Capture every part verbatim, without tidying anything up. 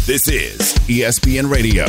This is E S P N Radio.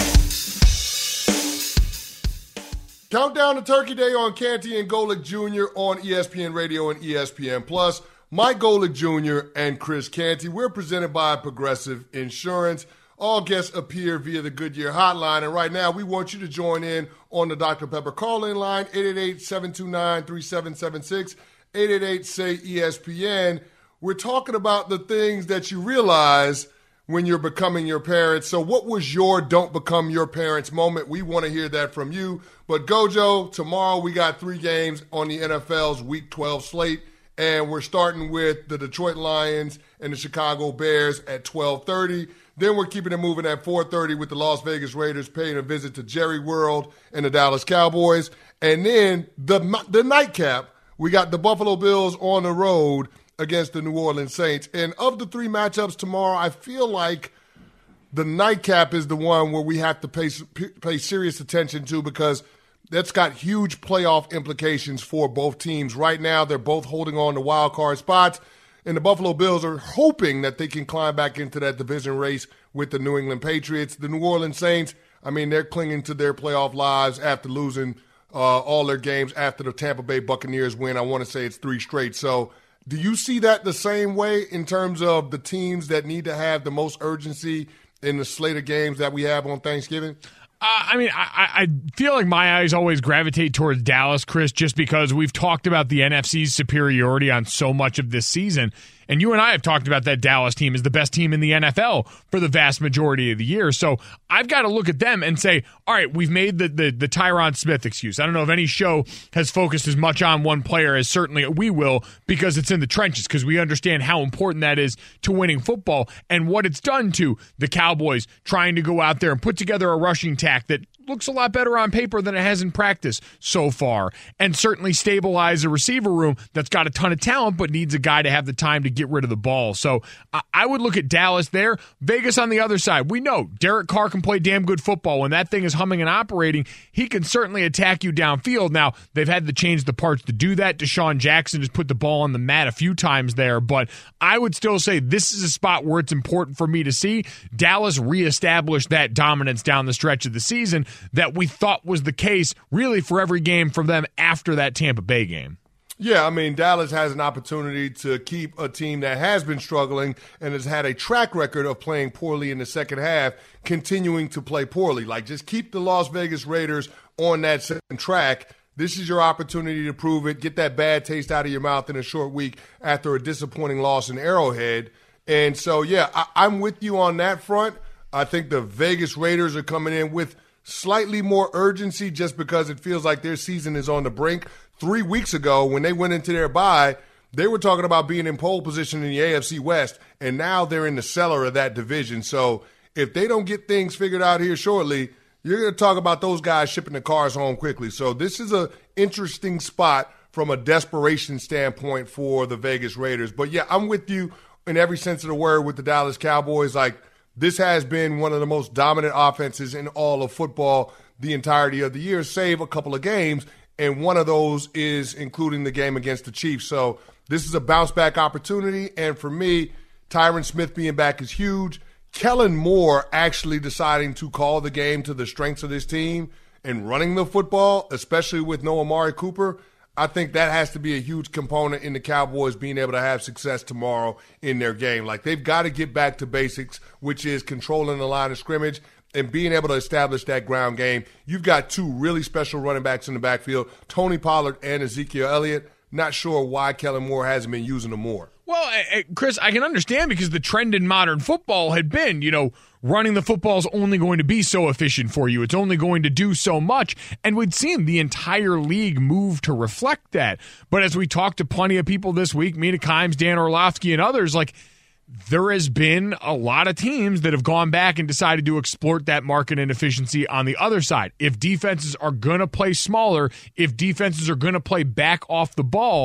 Countdown to Turkey Day on Canty and Golic Junior on E S P N Radio and E S P N Plus. Mike Golic Junior and Chris Canty. We're presented by Progressive Insurance. All guests appear via the Goodyear hotline. And right now, we want you to join in on the Doctor Pepper call-in line, eight eight eight, seven two nine, three seven seven six, eight eight eight, S A Y, E S P N. We're talking about the things that you realize when you're becoming your parents. So what was your don't become your parents moment? We want to hear that from you. But Gojo, tomorrow we got three games on the N F L's Week twelve slate. And we're starting with the Detroit Lions and the Chicago Bears at twelve thirty. Then we're keeping it moving at four thirty with the Las Vegas Raiders paying a visit to Jerry World and the Dallas Cowboys. And then the the nightcap, we got the Buffalo Bills on the road against the New Orleans Saints. And of the three matchups tomorrow, I feel like the nightcap is the one where we have to pay, pay serious attention to because that's got huge playoff implications for both teams. Right now, they're both holding on to wild card spots. And the Buffalo Bills are hoping that they can climb back into that division race with the New England Patriots. The New Orleans Saints, I mean, they're clinging to their playoff lives after losing uh, all their games after the Tampa Bay Buccaneers win. I want to say it's three straight. So do you see that the same way in terms of the teams that need to have the most urgency in the slate of games that we have on Thanksgiving? Uh, I mean, I, I feel like my eyes always gravitate towards Dallas, Chris, just because we've talked about the N F C's superiority on so much of this season. And you and I have talked about that Dallas team as the best team in the N F L for the vast majority of the year. So I've got to look at them and say, all right, we've made the, the, the Tyron Smith excuse. I don't know if any show has focused as much on one player as certainly we will because it's in the trenches, because we understand how important that is to winning football and what it's done to the Cowboys trying to go out there and put together a rushing attack that looks a lot better on paper than it has in practice so far, and certainly stabilize a receiver room that's got a ton of talent but needs a guy to have the time to get rid of the ball. So I would look at Dallas there. Vegas on the other side. We know Derek Carr can play damn good football. When that thing is humming and operating, he can certainly attack you downfield. Now, they've had to change the parts to do that. Deshaun Jackson has put the ball on the mat a few times there, but I would still say this is a spot where it's important for me to see Dallas reestablish that dominance down the stretch of the season that we thought was the case really for every game from them after that Tampa Bay game. Yeah, I mean, Dallas has an opportunity to keep a team that has been struggling and has had a track record of playing poorly in the second half, continuing to play poorly. Like, just keep the Las Vegas Raiders on that same track. This is your opportunity to prove it, get that bad taste out of your mouth in a short week after a disappointing loss in Arrowhead. And so, yeah, I- I'm with you on that front. I think the Vegas Raiders are coming in with slightly more urgency just because it feels like their season is on the brink. Three weeks ago, when they went into their bye, they were talking about being in pole position in the A F C West, and now they're in the cellar of that division. So if they don't get things figured out here shortly, you're going to talk about those guys shipping the cars home quickly. So this is an interesting spot from a desperation standpoint for the Vegas Raiders. But, yeah, I'm with you in every sense of the word with the Dallas Cowboys. Like, this has been one of the most dominant offenses in all of football the entirety of the year, save a couple of games, and one of those is including the game against the Chiefs. So this is a bounce-back opportunity, and for me, Tyron Smith being back is huge. Kellen Moore actually deciding to call the game to the strengths of this team and running the football, especially with no Amari Cooper, I think that has to be a huge component in the Cowboys being able to have success tomorrow in their game. Like, they've got to get back to basics, which is controlling the line of scrimmage and being able to establish that ground game. You've got two really special running backs in the backfield, Tony Pollard and Ezekiel Elliott. Not sure why Kellen Moore hasn't been using them more. Well, Chris, I can understand because the trend in modern football had been, you know, running the football is only going to be so efficient for you. It's only going to do so much. And we'd seen the entire league move to reflect that. But as we talked to plenty of people this week, Mina Kimes, Dan Orlovsky, and others, like, there has been a lot of teams that have gone back and decided to exploit that market inefficiency on the other side. If defenses are going to play smaller, if defenses are going to play back off the ball,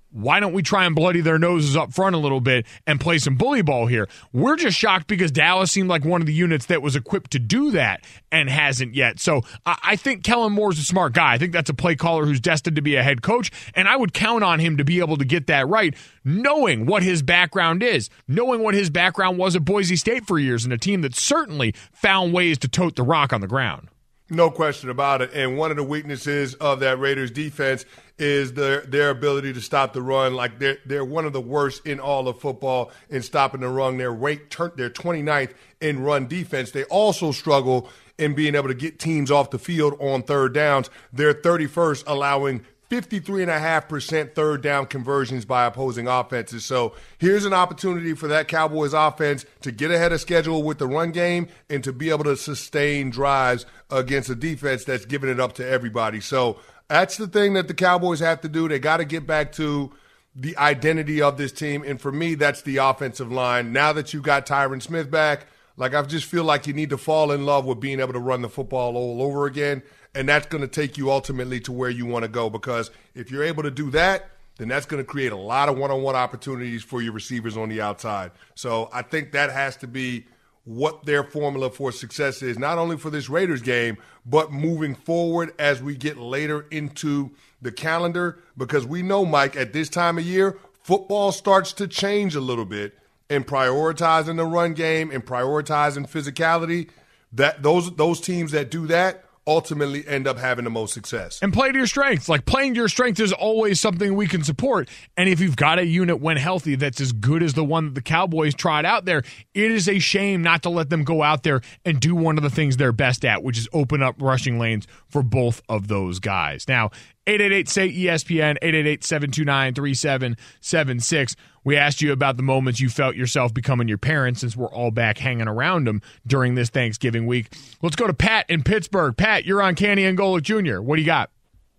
why don't we try and bloody their noses up front a little bit and play some bully ball here? We're just shocked because Dallas seemed like one of the units that was equipped to do that and hasn't yet. So I think Kellen Moore's a smart guy. I think that's a play caller who's destined to be a head coach, and I would count on him to be able to get that right, knowing what his background is, knowing what his background was at Boise State for years, and a team that certainly found ways to tote the rock on the ground. No question about it. And one of the weaknesses of that Raiders defense is their their ability to stop the run. Like they're they're one of the worst in all of football in stopping the run. They're ranked they're twenty-ninth in run defense. They also struggle in being able to get teams off the field on third downs. They're thirty-first, allowing fifty-three point five percent third down conversions by opposing offenses. So here's an opportunity for that Cowboys offense to get ahead of schedule with the run game and to be able to sustain drives against a defense that's giving it up to everybody. So that's the thing that the Cowboys have to do. They got to get back to the identity of this team. And for me, that's the offensive line. Now that you got Tyron Smith back, like I just feel like you need to fall in love with being able to run the football all over again. And that's going to take you ultimately to where you want to go, because if you're able to do that, then that's going to create a lot of one-on-one opportunities for your receivers on the outside. So I think that has to be what their formula for success is, not only for this Raiders game, but moving forward as we get later into the calendar, because we know, Mike, at this time of year, football starts to change a little bit in prioritizing the run game and prioritizing physicality. That those those teams that do that ultimately end up having the most success. And play to your strengths. Like, playing to your strength is always something we can support. And if you've got a unit when healthy that's as good as the one that the Cowboys tried out there, it is a shame not to let them go out there and do one of the things they're best at, which is open up rushing lanes for both of those guys. Now, eight eight eight, S A Y, E S P N, eight eight eight, seven two nine, three seven seven six. We asked you about the moments you felt yourself becoming your parents, since we're all back hanging around them during this Thanksgiving week. Let's go to Pat in Pittsburgh. Pat, you're on Canty and Golic Junior What do you got?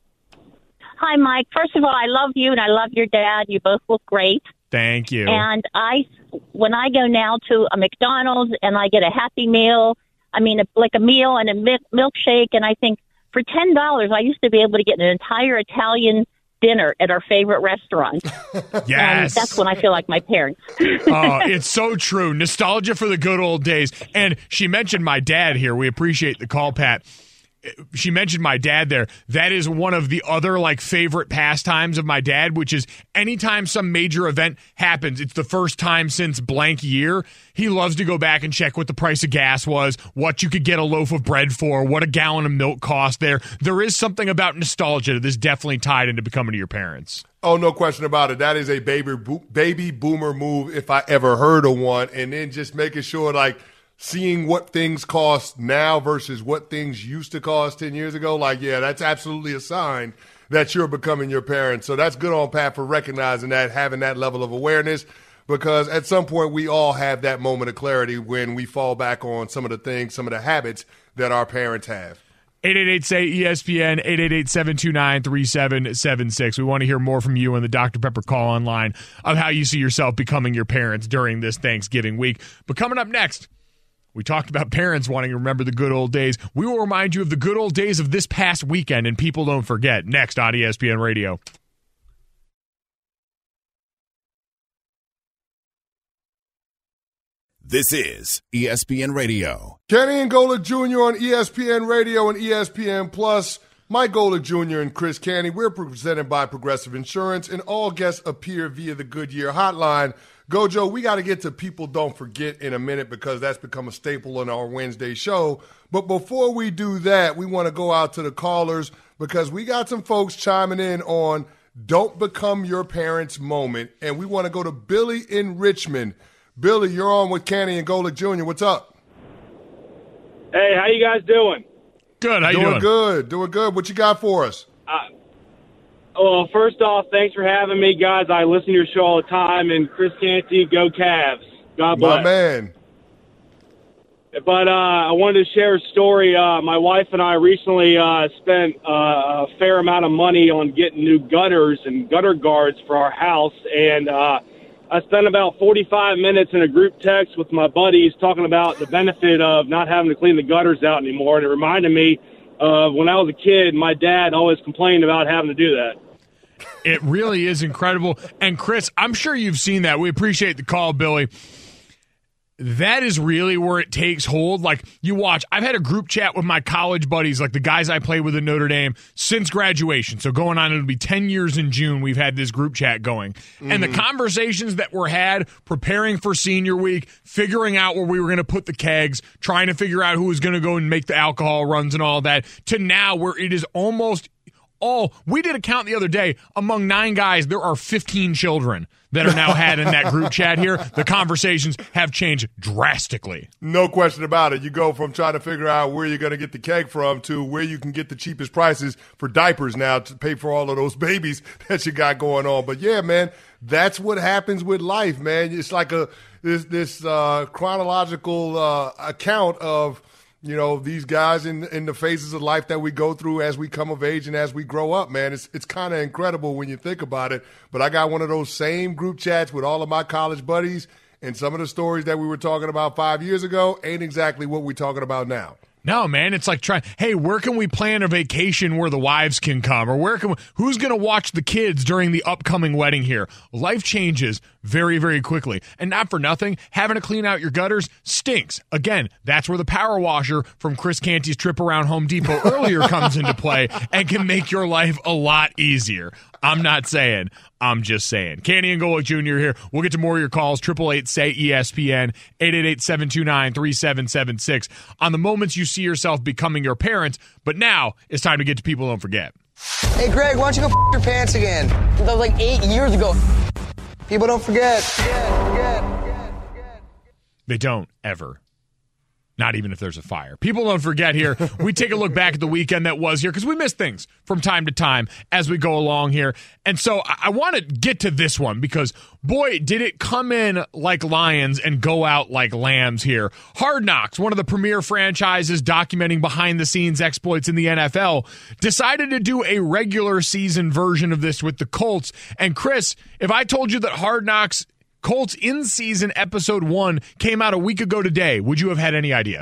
Hi, Mike. First of all, I love you and I love your dad. You both look great. Thank you. And I, when I go now to a McDonald's and I get a Happy Meal, I mean, like a meal and a mi- milkshake, and I think for ten dollars, I used to be able to get an entire Italian dinner at our favorite restaurant. Yes. And that's when I feel like my parents. Oh, it's so true. Nostalgia for the good old days. And she mentioned my dad here. We appreciate the call, Pat. She mentioned my dad there. That is one of the other like favorite pastimes of my dad, which is anytime some major event happens, it's the first time since blank year, he loves to go back and check what the price of gas was, what you could get a loaf of bread for, what a gallon of milk cost there. There is something about nostalgia that is definitely tied into becoming your parents. Oh, no question about it. That is a baby bo- baby boomer move if I ever heard of one. And then just making sure, like, seeing what things cost now versus what things used to cost ten years ago, like, yeah, that's absolutely a sign that you're becoming your parents. So that's good on Pat for recognizing that, having that level of awareness, because at some point we all have that moment of clarity when we fall back on some of the things, some of the habits that our parents have. eight eight eight, S A Y, E S P N, eight eight eight, seven two nine, three seven seven six. We want to hear more from you on the Doctor Pepper call online of how you see yourself becoming your parents during this Thanksgiving week. But coming up next, we talked about parents wanting to remember the good old days. We will remind you of the good old days of this past weekend, and people don't forget. Next on E S P N Radio. This is E S P N Radio. Kenny and Golic Junior on E S P N Radio and E S P N Plus. Mike Golic Junior and Chris Canty. We're presented by Progressive Insurance, and all guests appear via the Goodyear Hotline. Gojo, we got to get to People Don't Forget in a minute, because that's become a staple in our Wednesday show. But before we do that, we want to go out to the callers, because we got some folks chiming in on Don't Become Your Parents moment. And we want to go to Billy in Richmond. Billy, you're on with Canty and Golic Junior What's up? Hey, how you guys doing? Good. How you doing? doing? good. Doing good. What you got for us? Uh, well, first off, thanks for having me, guys. I listen to your show all the time. And Chris Canty, go Cavs. God bless. My man. But uh, I wanted to share a story. Uh, my wife and I recently uh, spent uh, a fair amount of money on getting new gutters and gutter guards for our house. And uh, I spent about forty-five minutes in a group text with my buddies talking about the benefit of not having to clean the gutters out anymore. And it reminded me of when I was a kid, my dad always complained about having to do that. It really is incredible. And, Chris, I'm sure you've seen that. We appreciate the call, Billy. That is really where it takes hold. Like, you watch, I've had a group chat with my college buddies, like the guys I play with at Notre Dame, since graduation. So going on, it'll be ten years in June, we've had this group chat going. Mm-hmm. And the conversations that were had preparing for senior week, figuring out where we were going to put the kegs, trying to figure out who was going to go and make the alcohol runs and all that, to now where it is almost all, we did a count the other day, among nine guys, there are fifteen children that are now had in that group chat here. The conversations have changed drastically. No question about it. You go from trying to figure out where you're going to get the keg from to where you can get the cheapest prices for diapers now to pay for all of those babies that you got going on. But yeah, man, that's what happens with life, man. It's like a this this uh, chronological uh, account of, you know, these guys in in the phases of life that we go through as we come of age and as we grow up, man. It's it's kind of incredible when you think about it. But I got one of those same group chats with all of my college buddies, and some of the stories that we were talking about five years ago ain't exactly what we're talking about now. No, man, it's like trying, hey, where can we plan a vacation where the wives can come? Or where can we, who's going to watch the kids during the upcoming wedding here? Life changes very, very quickly. And not for nothing, having to clean out your gutters stinks. Again, that's where the power washer from Chris Canty's trip around Home Depot earlier comes into play and can make your life a lot easier. I'm not saying. I'm just saying. Canty and Golick Junior here. We'll get to more of your calls. eight eight eight, S A Y, E S P N, eight eight eight, seven two nine, three seven seven six on the moments you see yourself becoming your parents. But now it's time to get to People Don't Forget. Hey, Greg, why don't you go f*** your pants again? That was like eight years ago. People don't forget. Forget, forget, forget, forget. They don't, ever. Not even if there's a fire. People don't forget here. We take a look back at the weekend that was here because we miss things from time to time as we go along here. And so I, I want to get to this one because, boy, did it come in like lions and go out like lambs here. Hard Knocks, one of the premier franchises documenting behind-the-scenes exploits in the N F L, decided to do a regular season version of this with the Colts. And, Chris, if I told you that Hard Knocks Colts in-season episode one came out a week ago today, would you have had any idea?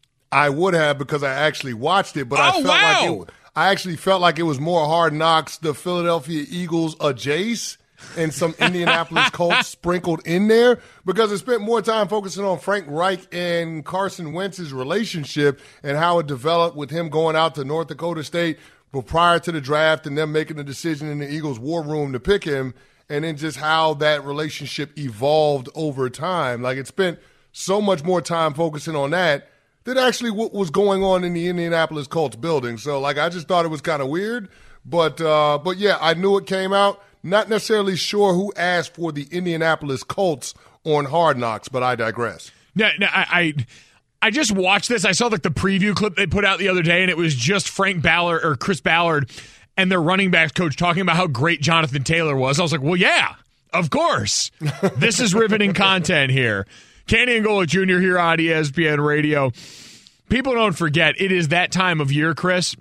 I would have because I actually watched it, but oh, I felt wow. like it, I actually felt like it was more Hard Knocks, the Philadelphia Eagles, a Jace, and some Indianapolis Colts sprinkled in there because it spent more time focusing on Frank Reich and Carson Wentz's relationship and how it developed with him going out to North Dakota State but prior to the draft and them making the decision in the Eagles' war room to pick him. And then just how that relationship evolved over time. Like, it spent so much more time focusing on that than actually what was going on in the Indianapolis Colts building. So, like, I just thought it was kind of weird. But, uh, but yeah, I knew it came out. Not necessarily sure who asked for the Indianapolis Colts on Hard Knocks, but I digress. No, no, I... I... I just watched this. I saw like the preview clip they put out the other day, and it was just Frank Ballard or Chris Ballard and their running backs coach talking about how great Jonathan Taylor was. I was like, well, yeah, of course. This is riveting content here. Canty and Golick Junior here on E S P N Radio. People don't forget, it is that time of year, Chris.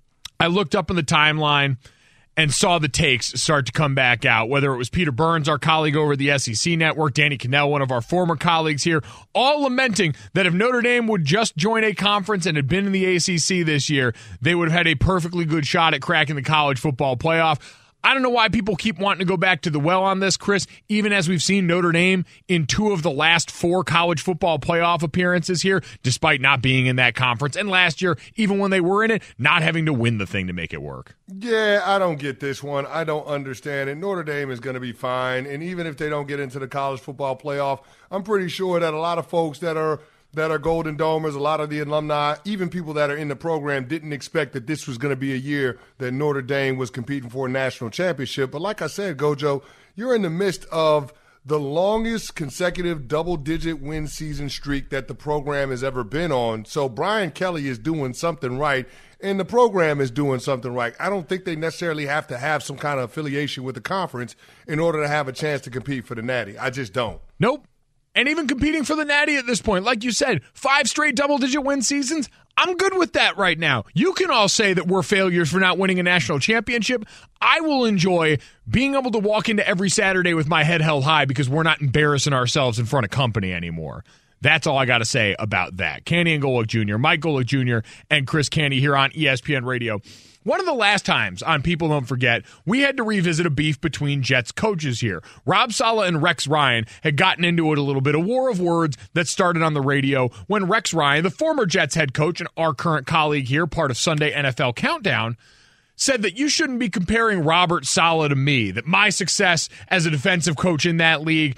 I looked up in the timeline and saw the takes start to come back out, whether it was Peter Burns, our colleague over at the S E C Network, Danny Cannell, one of our former colleagues here, all lamenting that if Notre Dame would just join a conference and had been in the A C C this year, they would have had a perfectly good shot at cracking the college football playoff. I don't know why people keep wanting to go back to the well on this, Chris, even as we've seen Notre Dame in two of the last four college football playoff appearances here, despite not being in that conference. And last year, even when they were in it, not having to win the thing to make it work. Yeah, I don't get this one. I don't understand it. Notre Dame is going to be fine. And even if they don't get into the college football playoff, I'm pretty sure that a lot of folks that are that are Golden Domers, a lot of the alumni, even people that are in the program didn't expect that this was going to be a year that Notre Dame was competing for a national championship. But like I said, Gojo, you're in the midst of the longest consecutive double-digit win season streak that the program has ever been on. So Brian Kelly is doing something right, and the program is doing something right. I don't think they necessarily have to have some kind of affiliation with the conference in order to have a chance to compete for the Natty. I just don't. Nope. And even competing for the Natty at this point, like you said, five straight double-digit win seasons, I'm good with that right now. You can all say that we're failures for not winning a national championship. I will enjoy being able to walk into every Saturday with my head held high because we're not embarrassing ourselves in front of company anymore. That's all I got to say about that. Canty and Golick Junior, Mike Golick Junior, and Chris Canty here on E S P N Radio. One of the last times on People Don't Forget, we had to revisit a beef between Jets coaches here. Rob Saleh and Rex Ryan had gotten into it a little bit, a war of words that started on the radio when Rex Ryan, the former Jets head coach and our current colleague here, part of Sunday N F L Countdown, said that you shouldn't be comparing Robert Saleh to me, that my success as a defensive coach in that league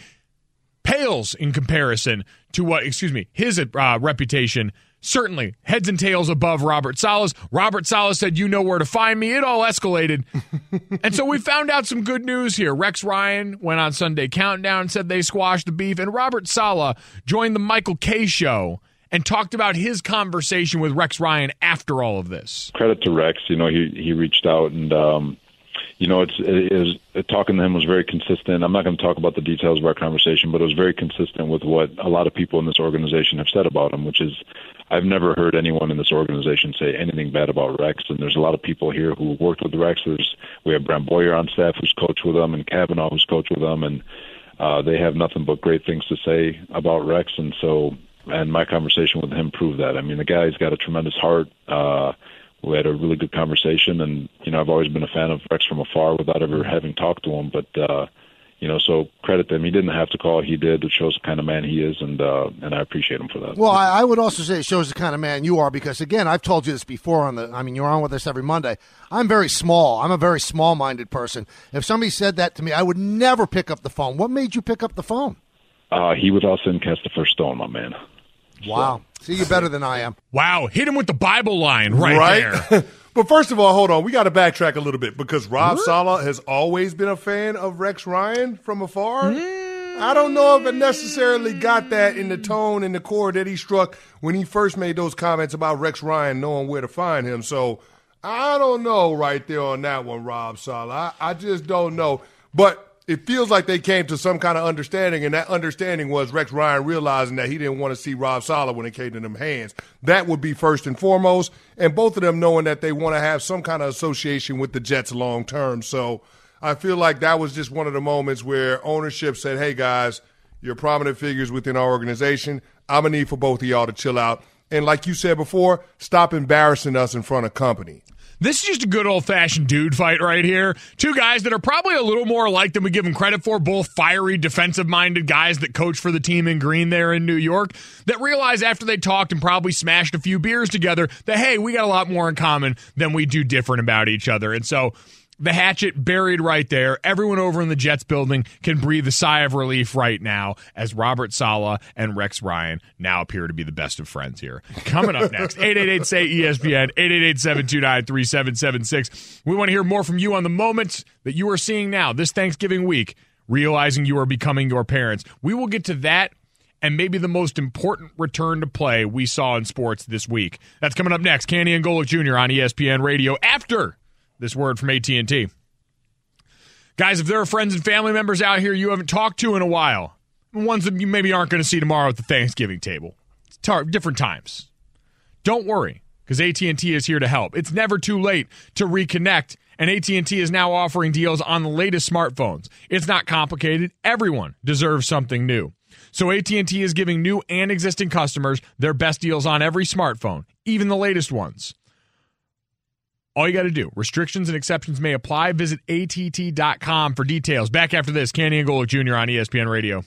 pales in comparison to what, excuse me, his uh, reputation certainly heads and tails above Robert Saleh's. Robert Saleh said, you know where to find me. It all escalated. And so we found out some good news here. Rex Ryan went on Sunday Countdown and said they squashed the beef. And Robert Saleh joined the Michael Kay show and talked about his conversation with Rex Ryan after all of this. Credit to Rex. You know, he, he reached out and, um, you know, it's, it is, it, talking to him was very consistent. I'm not going to talk about the details of our conversation, but it was very consistent with what a lot of people in this organization have said about him, which is I've never heard anyone in this organization say anything bad about Rex. And there's a lot of people here who worked with Rex. There's, we have Brent Boyer on staff who's coached with him, and Kavanaugh who's coached with him, and uh, they have nothing but great things to say about Rex. And so, and my conversation with him proved that. I mean, the guy's got a tremendous heart. Uh, We had a really good conversation, and, you know, I've always been a fan of Rex from afar without ever having talked to him. But, uh, you know, so credit to him. He didn't have to call. He did. It shows the kind of man he is, and uh, and I appreciate him for that. Well, I, I would also say it shows the kind of man you are because, again, I've told you this before. On the, I mean, you're on with us every Monday. I'm very small. I'm a very small-minded person. If somebody said that to me, I would never pick up the phone. What made you pick up the phone? Uh, he without sin cast the first stone, my man. Wow. So. See, you're better than I am. Wow. Hit him with the Bible line right, right? there. But first of all, hold on. We got to backtrack a little bit because Rob Saleh has always been a fan of Rex Ryan from afar. Mm. I don't know if it necessarily got that in the tone and the chord that he struck when he first made those comments about Rex Ryan knowing where to find him. So I don't know right there on that one, Rob Saleh. I, I just don't know. But it feels like they came to some kind of understanding, and that understanding was Rex Ryan realizing that he didn't want to see Rob Saleh when it came to them hands. That would be first and foremost, and both of them knowing that they want to have some kind of association with the Jets long term. So I feel like that was just one of the moments where ownership said, hey, guys, you're prominent figures within our organization. I'm going to need for both of y'all to chill out. And like you said before, stop embarrassing us in front of company. This is just a good old-fashioned dude fight right here. Two guys that are probably a little more alike than we give them credit for, both fiery, defensive-minded guys that coach for the team in green there in New York, that realize after they talked and probably smashed a few beers together that, hey, we got a lot more in common than we do different about each other. And so the hatchet buried right there. Everyone over in the Jets building can breathe a sigh of relief right now as Robert Saleh and Rex Ryan now appear to be the best of friends here. Coming up next, eight eight eight, S A Y, E S P N, eight eight eight, seven two nine, three seven seven six. We want to hear more from you on the moments that you are seeing now this Thanksgiving week, realizing you are becoming your parents. We will get to that and maybe the most important return to play we saw in sports this week. That's coming up next. Canty and Golick Junior on E S P N Radio after this word from A T and T. Guys, if there are friends and family members out here you haven't talked to in a while, ones that you maybe aren't going to see tomorrow at the Thanksgiving table, it's tar- different times, don't worry, because A T and T is here to help. It's never too late to reconnect, and A T and T is now offering deals on the latest smartphones. It's not complicated. Everyone deserves something new. So A T and T is giving new and existing customers their best deals on every smartphone, even the latest ones. All you got to do, restrictions and exceptions may apply. Visit A T T dot com for details. Back after this, Canty and Golick Junior on E S P N Radio.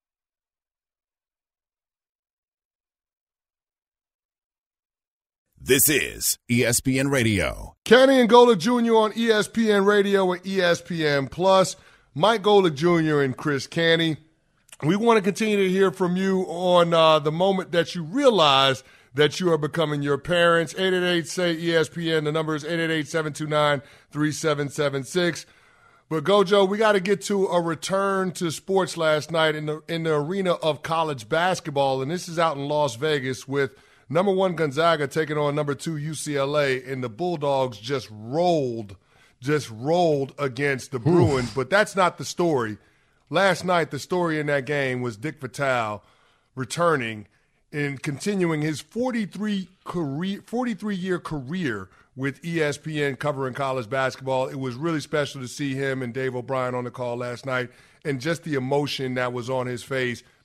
This is E S P N Radio. Canty and Golick Junior on E S P N Radio and E S P N Plus. Mike Golick Junior and Chris Canty. We want to continue to hear from you on uh, the moment that you realize that you are becoming your parents. eight eight eight, S A Y, E S P N. The number is eight eight eight, seven two nine, three seven seven six. But Gojo, we got to get to a return to sports last night in the in the arena of college basketball, and this is out in Las Vegas with number one Gonzaga taking on number two U C L A, and the Bulldogs just rolled, just rolled against the Bruins. But that's not the story. Last night, the story in that game was Dick Vitale returning and continuing his forty-three career, forty-three-year career with E S P N covering college basketball. It was really special to see him and Dave O'Brien on the call last night and just the emotion that was on his face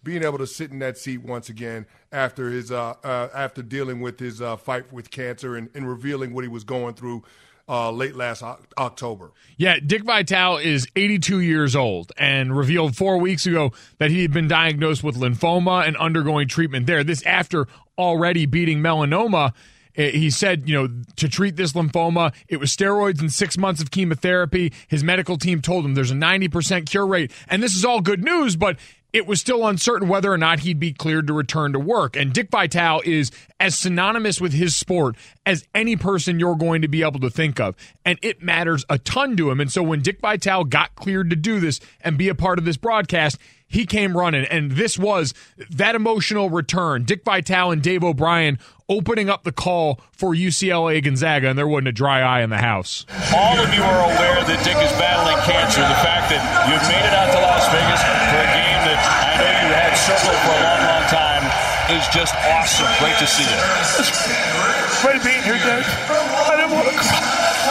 being able to sit in that seat once again after his uh, uh, after dealing with his uh, fight with cancer and, and revealing what he was going through Uh, late last o- October. Yeah, Dick Vitale is eighty-two years old and revealed four weeks ago that he had been diagnosed with lymphoma and undergoing treatment there. This after already beating melanoma. He said, you know, to treat this lymphoma, it was steroids and six months of chemotherapy. His medical team told him there's a ninety percent cure rate. And this is all good news, but it was still uncertain whether or not he'd be cleared to return to work. And Dick Vitale is as synonymous with his sport as any person you're going to be able to think of. And it matters a ton to him. And so when Dick Vitale got cleared to do this and be a part of this broadcast, he came running. And this was that emotional return. Dick Vitale and Dave O'Brien opening up the call for U C L A Gonzaga, and there wasn't a dry eye in the house. All of you are aware that Dick is battling cancer. The fact that you've made it out to Las Vegas for a game that I know you had circled for a long, long time is just awesome. Great to see you. It's great being here, Dave. I didn't want to cry.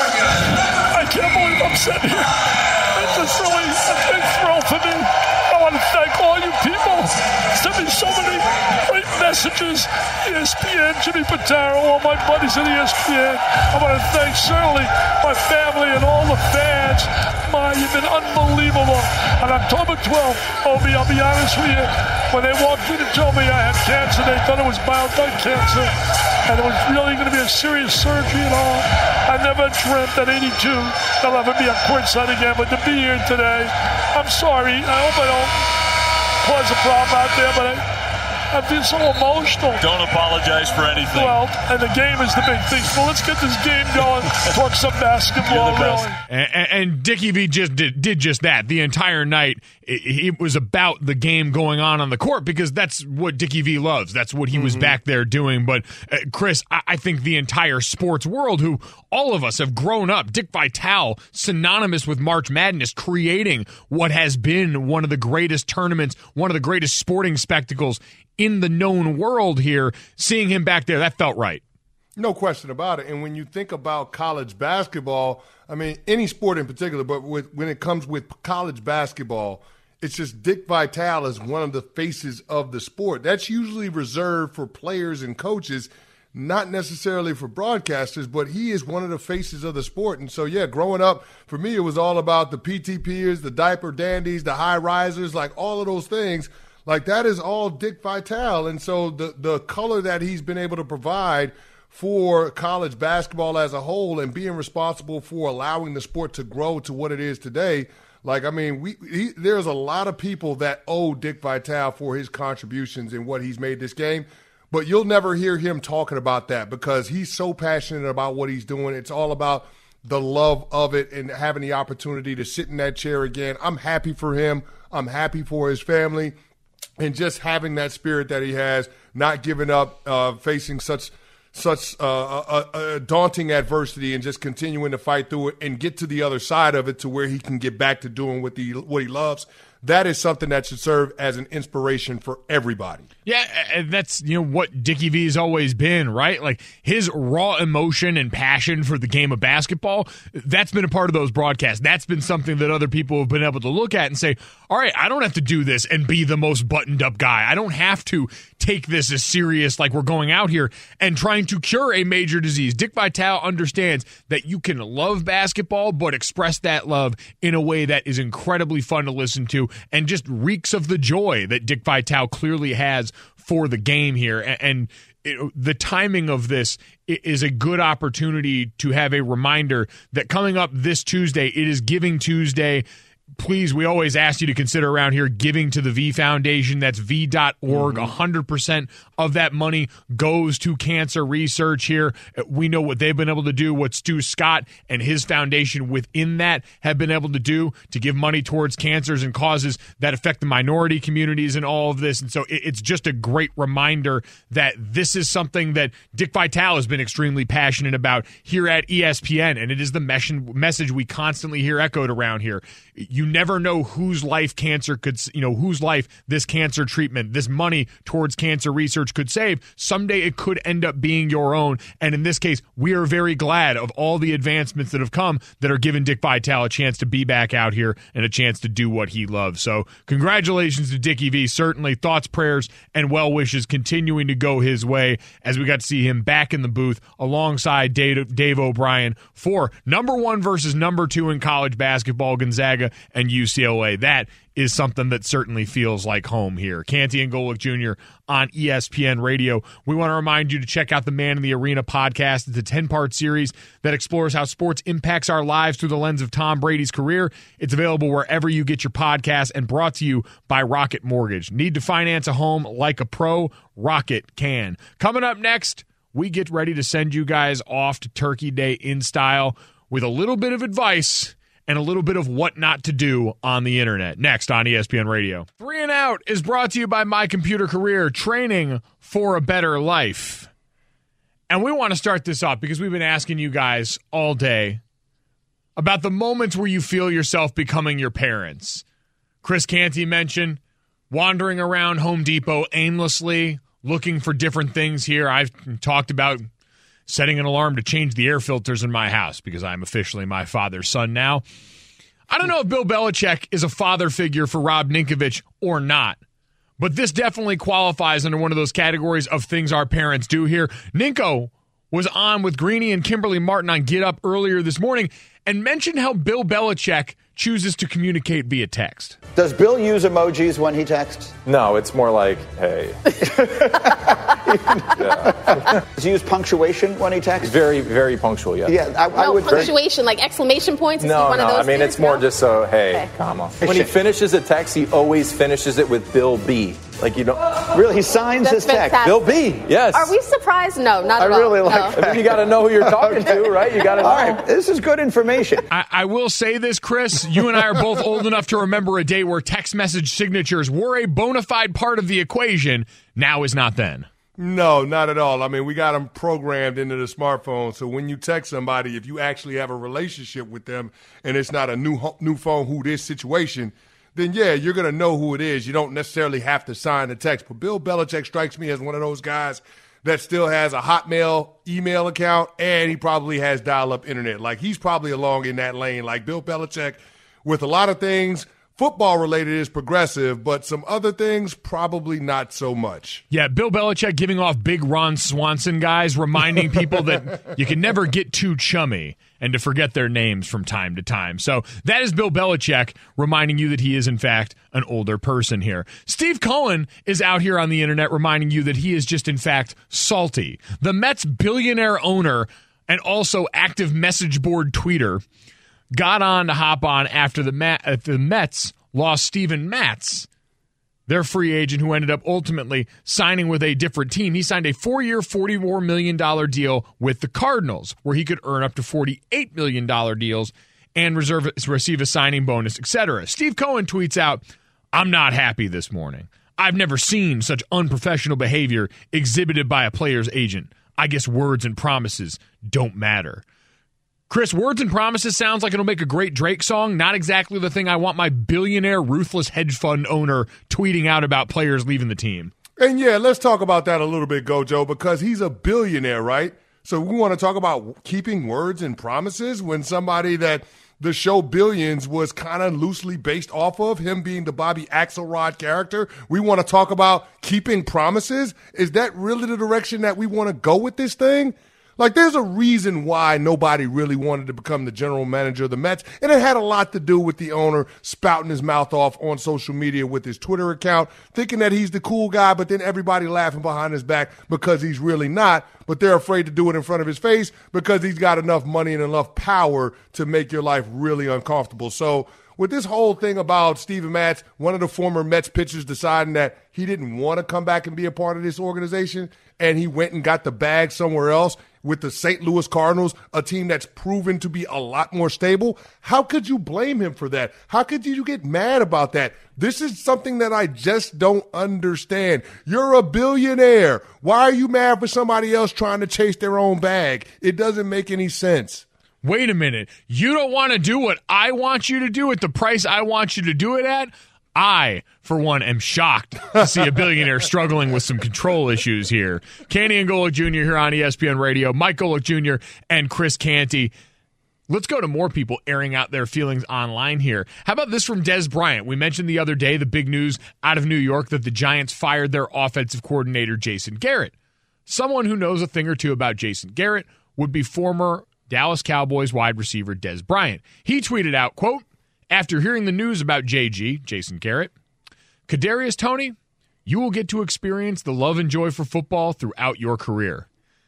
I can't believe I'm sitting here. It's just really a big thrill for me. I want to thank all you people. Sent me so many great messages. E S P N, Jimmy Pitaro, all my buddies at E S P N. I want to thank certainly my family and all the fans. My, you've been unbelievable. On October twelfth, Obi, I'll be honest with you, when they walked in and told me I had cancer, they thought it was mild lung cancer, and it was really going to be a serious surgery and all. I never dreamt at eighty-two that I'll ever be on courtside again, but to be here today, I'm sorry. I hope I don't cause a problem out there, but I, I feel so emotional. Don't apologize for anything. Well, and the game is the big thing. So let's get this game going. Talk some basketball, really. And, and Dickie V just did, did just that the entire night. It, it was about the game going on on the court because that's what Dickie V loves. That's what he was mm-hmm. back there doing. But uh, Chris, I, I think the entire sports world, who all of us have grown up, Dick Vitale, synonymous with March Madness, creating what has been one of the greatest tournaments, one of the greatest sporting spectacles in the known world here, seeing him back there, that felt right. No question about it. And when you think about college basketball, I mean, any sport in particular, but with, when it comes with college basketball, it's just Dick Vitale is one of the faces of the sport. That's usually reserved for players and coaches, not necessarily for broadcasters, but he is one of the faces of the sport. And so, yeah, growing up, for me, it was all about the P T Pers, the diaper dandies, the high risers, like all of those things. Like, that is all Dick Vitale. And so the, the color that he's been able to provide for college basketball as a whole and being responsible for allowing the sport to grow to what it is today, like, I mean, we he, there's a lot of people that owe Dick Vitale for his contributions and what he's made this game. But you'll never hear him talking about that because he's so passionate about what he's doing. It's all about the love of it and having the opportunity to sit in that chair again. I'm happy for him. I'm happy for his family. And just having that spirit that he has, not giving up, uh, facing such such uh, a, a daunting adversity, and just continuing to fight through it and get to the other side of it to where he can get back to doing what he what he loves. That is something that should serve as an inspiration for everybody. Yeah, and that's, you know, what Dickie V has always been, right? Like, his raw emotion and passion for the game of basketball, that's been a part of those broadcasts. That's been something that other people have been able to look at and say, all right, I don't have to do this and be the most buttoned-up guy. I don't have to take this as serious like we're going out here and trying to cure a major disease. Dick Vitale understands that you can love basketball, but express that love in a way that is incredibly fun to listen to and just reeks of the joy that Dick Vitale clearly has for the game here. And it, the timing of this is a good opportunity to have a reminder that coming up this Tuesday, it is Giving Tuesday. Please, we always ask you to consider around here giving to the V Foundation. That's V dot org. Mm-hmm. one hundred percent of that money goes to cancer research here. We know what they've been able to do, what Stu Scott and his foundation within that have been able to do to give money towards cancers and causes that affect the minority communities and all of this. And so it's just a great reminder that this is something that Dick Vitale has been extremely passionate about here at E S P N, and it is the message we constantly hear echoed around here. You You never know whose life cancer could, you know, whose life this cancer treatment, this money towards cancer research could save. Someday it could end up being your own. And in this case, we are very glad of all the advancements that have come that are giving Dick Vitale a chance to be back out here and a chance to do what he loves. So congratulations to Dickie V. Certainly thoughts, prayers, and well wishes continuing to go his way as we got to see him back in the booth alongside Dave, Dave O'Brien for number one versus number two in college basketball, Gonzaga and U C L A. That is something that certainly feels like home here. Canty and Golick Junior on E S P N Radio. We want to remind you to check out the Man in the Arena podcast. It's a ten-part series that explores how sports impacts our lives through the lens of Tom Brady's career. It's available wherever you get your podcasts and brought to you by Rocket Mortgage. Need to finance a home like a pro? Rocket can. Coming up next, we get ready to send you guys off to Turkey Day in style with a little bit of advice and a little bit of what not to do on the internet. Next on E S P N Radio. Three and Out is brought to you by My Computer Career, training for a better life. And we want to start this off because we've been asking you guys all day about the moments where you feel yourself becoming your parents. Chris Canty mentioned wandering around Home Depot aimlessly, looking for different things here. I've talked about setting an alarm to change the air filters in my house because I'm officially my father's son now. I don't know if Bill Belichick is a father figure for Rob Ninkovich or not, but this definitely qualifies under one of those categories of things our parents do here. Ninko was on with Greeny and Kimberly Martin on Get Up earlier this morning and mentioned how Bill Belichick chooses to communicate via text. Does Bill use emojis when he texts? No, it's more like, hey. Yeah. Does he use punctuation when he texts? Very, very punctual, yeah. Yeah, I, I no, would punctuation, very... like exclamation points? Is no, one no, of those I mean, things? it's more no? just so, hey, okay. comma. When he finishes a text, he always finishes it with Bill B. Like, you don't... Really, he signs That's his text. fantastic. Bill B, yes. Are we surprised? No, not I at all. really like no. that. I mean, you got to know who you're talking to, right? You got to know. All right, this is good information. I, I will say this, Chris. You and I are both old enough to remember a day where text message signatures were a bona fide part of the equation. Now is not then. No, not at all. I mean, we got them programmed into the smartphone. So when you text somebody, if you actually have a relationship with them and it's not a new new phone who this situation, then, yeah, you're going to know who it is. You don't necessarily have to sign the text. But Bill Belichick strikes me as one of those guys that still has a Hotmail email account, and he probably has dial-up internet. Like, he's probably along in that lane. Like, Bill Belichick, with a lot of things, football-related is progressive, but some other things, probably not so much. Yeah, Bill Belichick giving off big Ron Swanson guys, reminding people that you can never get too chummy and to forget their names from time to time. So that is Bill Belichick reminding you that he is, in fact, an older person here. Steve Cohen is out here on the internet reminding you that he is just, in fact, salty. The Mets billionaire owner and also active message board tweeter got on to hop on after the, Met, uh, the Mets lost Steven Matz, their free agent who ended up ultimately signing with a different team. He signed a four-year, forty-four million dollars deal with the Cardinals, where he could earn up to forty-eight million dollars deals and reserve, receive a signing bonus, et cetera. Steve Cohen tweets out, "I'm not happy this morning. I've never seen such unprofessional behavior exhibited by a player's agent. I guess words and promises don't matter." Chris, words and promises sounds like it'll make a great Drake song. Not exactly the thing I want my billionaire, ruthless hedge fund owner tweeting out about players leaving the team. And, yeah, let's talk about that a little bit, Gojo, because he's a billionaire, right? So we want to talk about keeping words and promises when somebody that the show Billions was kind of loosely based off of, him being the Bobby Axelrod character. We want to talk about keeping promises. Is that really the direction that we want to go with this thing? Like, there's a reason why nobody really wanted to become the general manager of the Mets, and it had a lot to do with the owner spouting his mouth off on social media with his Twitter account, thinking that he's the cool guy, but then everybody laughing behind his back because he's really not, but they're afraid to do it in front of his face because he's got enough money and enough power to make your life really uncomfortable. So with this whole thing about Steven Matz, one of the former Mets pitchers deciding that he didn't want to come back and be a part of this organization, and he went and got the bag somewhere else with the Saint Louis Cardinals, a team that's proven to be a lot more stable, how could you blame him for that? How could you get mad about that? This is something that I just don't understand. You're a billionaire. Why are you mad for somebody else trying to chase their own bag? It doesn't make any sense. Wait a minute. You don't want to do what I want you to do at the price I want you to do it at? I, for one, am shocked to see a billionaire struggling with some control issues here. Canty and Golic Junior here on E S P N Radio. Mike Golic Junior and Chris Canty. Let's go to more people airing out their feelings online here. How about this from Dez Bryant? We mentioned the other day the big news out of New York that the Giants fired their offensive coordinator, Jason Garrett. Someone who knows a thing or two about Jason Garrett would be former Dallas Cowboys wide receiver Dez Bryant. He tweeted out, quote, after hearing the news about J G, Jason Garrett, Kadarius Toney, you will get to experience the love and joy for football throughout your career.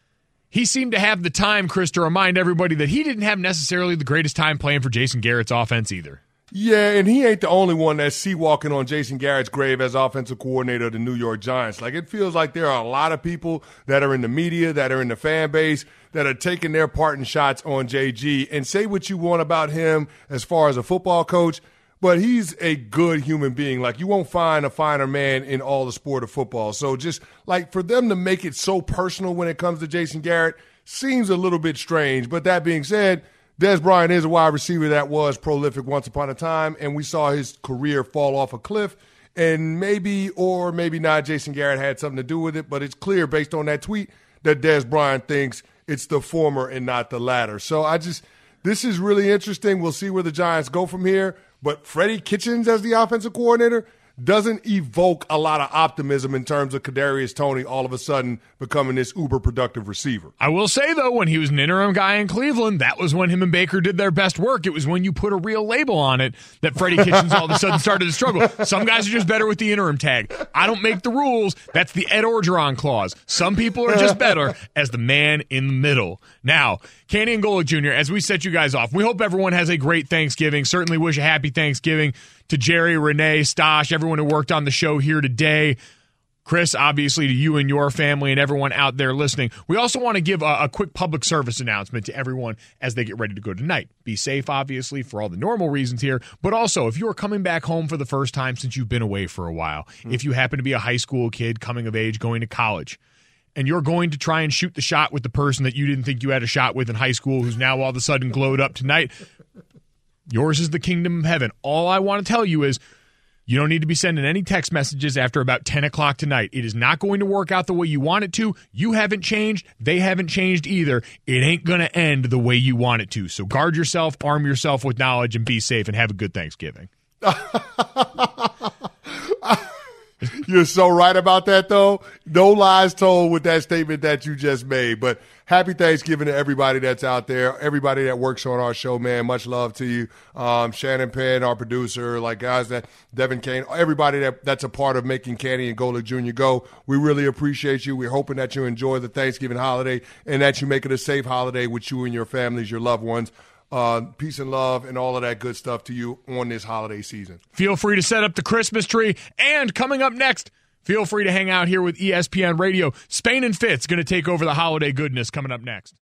He seemed to have the time, Chris, to remind everybody that he didn't have necessarily the greatest time playing for Jason Garrett's offense either. Yeah, and he ain't the only one that's sea-walking on Jason Garrett's grave as offensive coordinator of the New York Giants. Like, it feels like there are a lot of people that are in the media, that are in the fan base, that are taking their parting shots on J G. And say what you want about him as far as a football coach, but he's a good human being. Like, you won't find a finer man in all the sport of football. So just, like, for them to make it so personal when it comes to Jason Garrett seems a little bit strange. But that being said, Dez Bryant is a wide receiver that was prolific once upon a time, and we saw his career fall off a cliff. And maybe or maybe not Jason Garrett had something to do with it, but it's clear based on that tweet that Dez Bryant thinks it's the former and not the latter. So I just – this is really interesting. We'll see where the Giants go from here. But Freddie Kitchens as the offensive coordinator doesn't evoke a lot of optimism in terms of Kadarius Toney all of a sudden becoming this uber-productive receiver. I will say, though, when he was an interim guy in Cleveland, that was when him and Baker did their best work. It was when you put a real label on it that Freddie Kitchens all of a sudden started to struggle. Some guys are just better with the interim tag. I don't make the rules. That's the Ed Orgeron clause. Some people are just better as the man in the middle. Now, Canty and Golic Junior, as we set you guys off, we hope everyone has a great Thanksgiving. Certainly wish a happy Thanksgiving to Jerry, Renee, Stosh, everyone who worked on the show here today. Chris, obviously, to you and your family and everyone out there listening. We also want to give a, a quick public service announcement to everyone as they get ready to go tonight. Be safe, obviously, for all the normal reasons here, but also if you're coming back home for the first time since you've been away for a while, mm-hmm. if you happen to be a high school kid coming of age, going to college, and you're going to try and shoot the shot with the person that you didn't think you had a shot with in high school who's now all of a sudden glowed up tonight, yours is the kingdom of heaven. All I want to tell you is you don't need to be sending any text messages after about ten o'clock tonight. It is not going to work out the way you want it to. You haven't changed. They haven't changed either. It ain't going to end the way you want it to. So guard yourself, arm yourself with knowledge, and be safe, and have a good Thanksgiving. You're so right about that, though. No lies told with that statement that you just made. But happy Thanksgiving to everybody that's out there, everybody that works on our show, man. Much love to you. Um, Shannon Penn, our producer, like guys that Devin Kane, everybody that, that's a part of making Canty and Golic Junior go. We really appreciate you. We're hoping that you enjoy the Thanksgiving holiday and that you make it a safe holiday with you and your families, your loved ones. Uh, peace and love and all of that good stuff to you on this holiday season. Feel free to set up the Christmas tree. And coming up next, feel free to hang out here with E S P N Radio. Spain and Fitz going to take over the holiday goodness coming up next.